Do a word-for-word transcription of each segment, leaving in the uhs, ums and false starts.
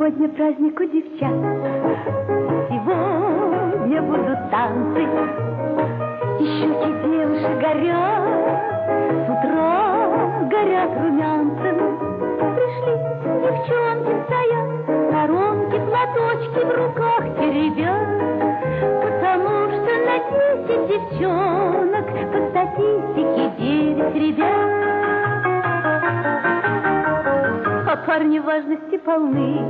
Сегодня праздник у девчат, сегодня будут танцы, и щеки девушек горят, с утра горят румянцем. Пришли девчонки, стоят, сторонки, платочки в руках теребят, потому что на десять девчонок по статистике девять ребят. А парни важности полны,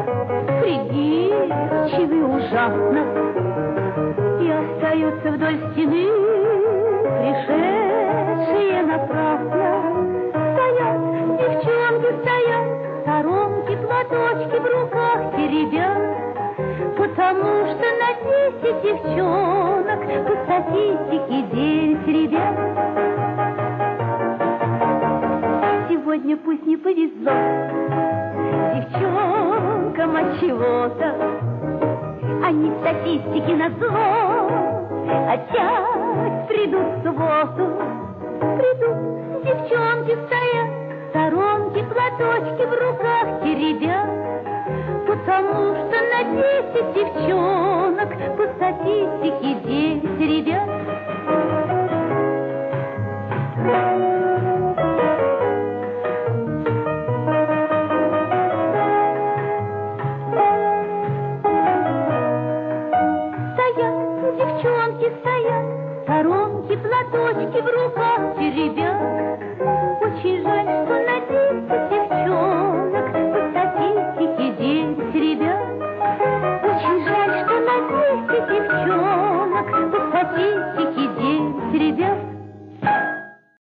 придирчивы ужасно, и остаются вдоль стены, пришедшие напрасно. Стоят, девчонки стоят, сторонки, платочки в руках теребят, потому что на десять девчонок по статистике девять ребят. Сегодня пусть не повезло девчонкам от чего-то, они в статистике назло опять придут в субботу. Придут, девчонки стоят, сторонки, платочки в руках теребят, потому что на десять девчонок по статистике девять ребят. Девчонки стоят, сторонки, платочки в руках теребят. Очень жаль,